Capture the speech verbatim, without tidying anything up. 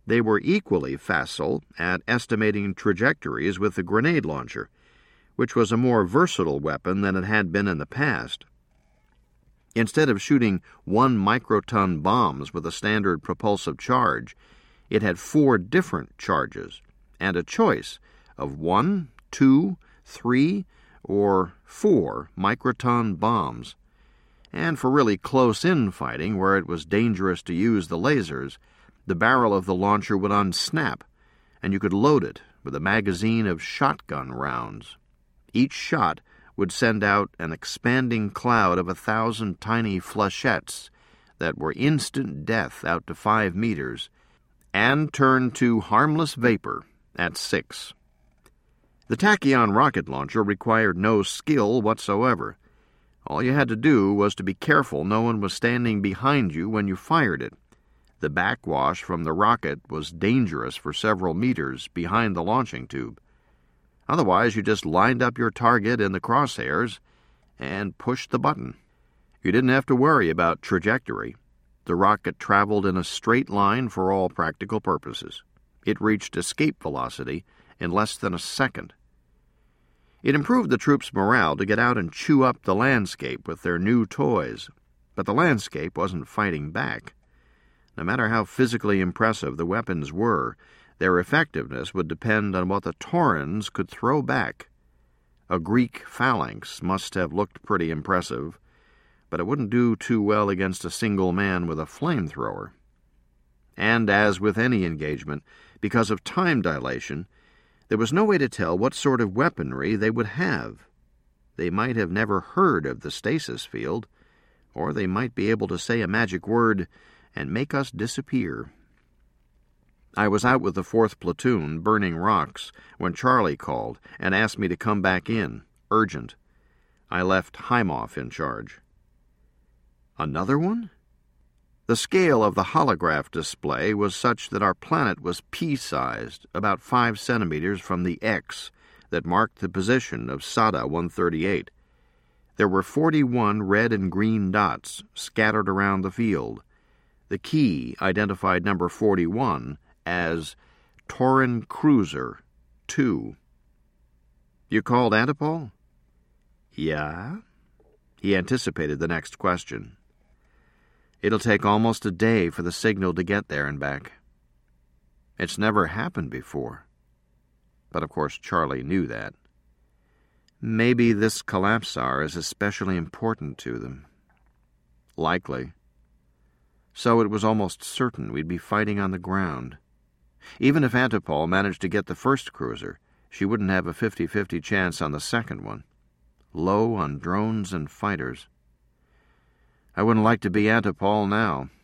They were equally facile at estimating trajectories with the grenade launcher, which was a more versatile weapon than it had been in the past. Instead of shooting one microton bombs with a standard propulsive charge, it had four different charges, and a choice of one, two, three, or four microton bombs. And for really close-in fighting, where it was dangerous to use the lasers, the barrel of the launcher would unsnap, and you could load it with a magazine of shotgun rounds. Each shot would send out an expanding cloud of a thousand tiny flechettes that were instant death out to five meters and turn to harmless vapor at six. The Tachyon rocket launcher required no skill whatsoever. All you had to do was to be careful no one was standing behind you when you fired it. The backwash from the rocket was dangerous for several meters behind the launching tube. Otherwise, you just lined up your target in the crosshairs and pushed the button. You didn't have to worry about trajectory. The rocket traveled in a straight line for all practical purposes. It reached escape velocity in less than a second. It improved the troops' morale to get out and chew up the landscape with their new toys, but the landscape wasn't fighting back. No matter how physically impressive the weapons were, their effectiveness would depend on what the Taurans could throw back. A Greek phalanx must have looked pretty impressive, but it wouldn't do too well against a single man with a flamethrower. And as with any engagement, because of time dilation, there was no way to tell what sort of weaponry they would have. They might have never heard of the stasis field, or they might be able to say a magic word and make us disappear. I was out with the fourth platoon, burning rocks, when Charlie called and asked me to come back in, urgent. I left Heimoff in charge. Another one? The scale of the holograph display was such that our planet was pea-sized, about five centimeters from the X that marked the position of Sada one thirty-eight. There were forty-one red and green dots scattered around the field. The key identified number forty-one as Tauran Cruiser two. You called Antipole? Yeah? He anticipated the next question. It'll take almost a day for the signal to get there and back. It's never happened before. But of course Charlie knew that. Maybe this collapsar is especially important to them. Likely. So it was almost certain we'd be fighting on the ground. Even if Antipole managed to get the first cruiser, she wouldn't have a fifty-fifty chance on the second one. Low on drones and fighters. I wouldn't like to be Antipole now.